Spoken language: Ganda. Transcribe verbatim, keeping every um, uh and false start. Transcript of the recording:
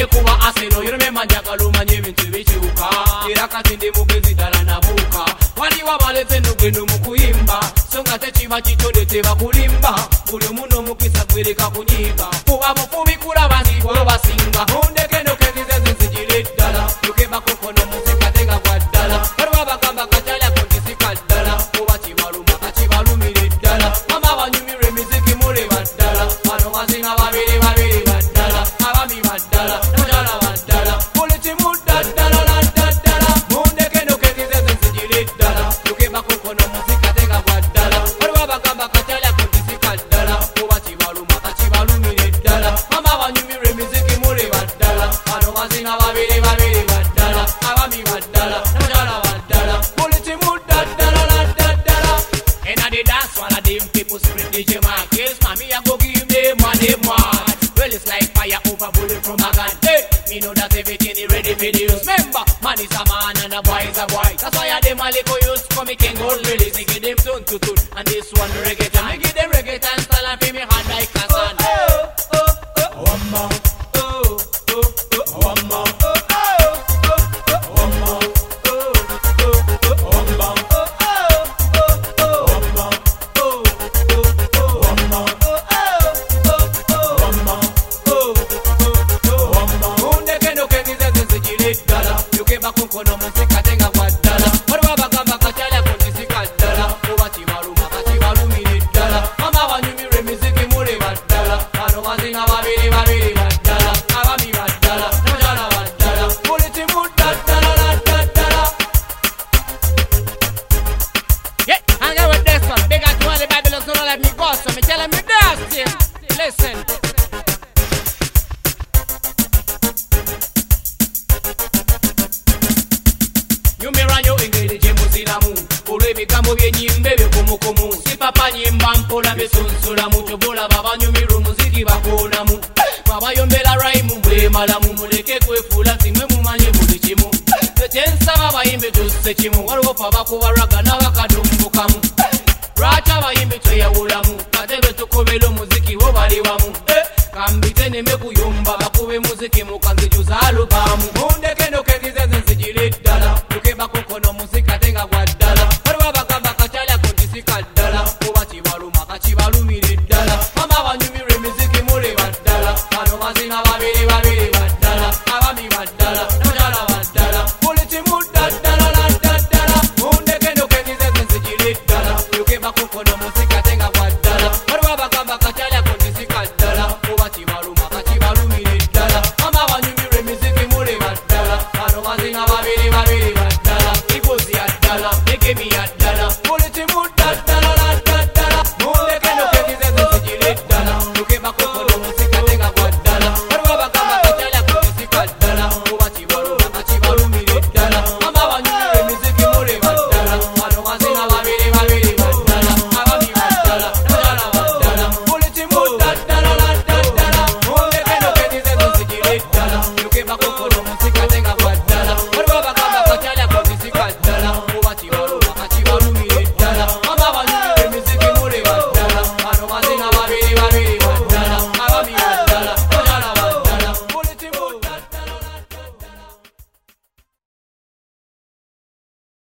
Wabadde kuba Arsenal yirumema njagala omanye ebintu bikyuka era kati ndi mugezi ddala nabuuka waliwo abaleze ennugendo mu kuyimba so nga tekiba kitode tebakulimba buli omu n'omukisa gwereka kunyiiga kuba bufubi kulaba nti bo basinga ondekenoke nzize zinzigire ddala yokebakoko muzika tenga gwa ddala waliwo abagamba kakyalako ndisika ddala oba kibaluma kakibalumire ddala mama banyumirwa emiziki muleba ddala bano bazinga babiri babiri baddala abami baddala namukyala baddala buli kimu ddaddala naddaddala mundekenoke nzize zinzigire ddala yokebakoko muzika tenga gwa ddala waliwo abagamba kakyalako ndisika ddala oba kibaluma kakibalumire ddala mama banyumirwa emiziki muleba ddala bano bazinga babiri babiri baddala abami baddala namukyala baddala buli kimu ddaddala naddaddala ena the dance one of them people spread D J Marcus mommy I go give them one them one well it's like fire over bullet from a gun hey me know that everything is ready for the use remember man is a man and a boy is a boy that's why I them a little use come me king gold release me give them tune to tune and this one reggaeton I give them reggaeton style and feel me hand like a sun oh oh oh one more oh oh oh one more Kono muzika tenga kwa ddala waliwo abagamba kakyalako ndisika ddala oba kibaluma kakibalumire ddala mama banyumirwa emiziki muleba ddala bano bazinga babiri babiri baddala abami baddala namukyala baddala buli kimu ddaddala naddaddala yeah hang out with this one big out to all the Babylons don't let me go so me tell them me dance listen nyumiranyo engeri gye muziramu olw'ebigambo by'ennyimba ebyokumukumu si papa nyimba mpola besunsulamu kyobolaba abanyumirwa omuziki bakoonamu babayombera raimu bwemalamu muleke kwefuula simwe mumanye buli kimu tekyensaba abayimbi tusse kimu waliwo fe abakuba n'abakadumbukamu lwaki abayimbi tweyawulamu kate be tukubira omuziki wo bali wamu kambite neme kuyomba bakube muziki mukanzijuza aluba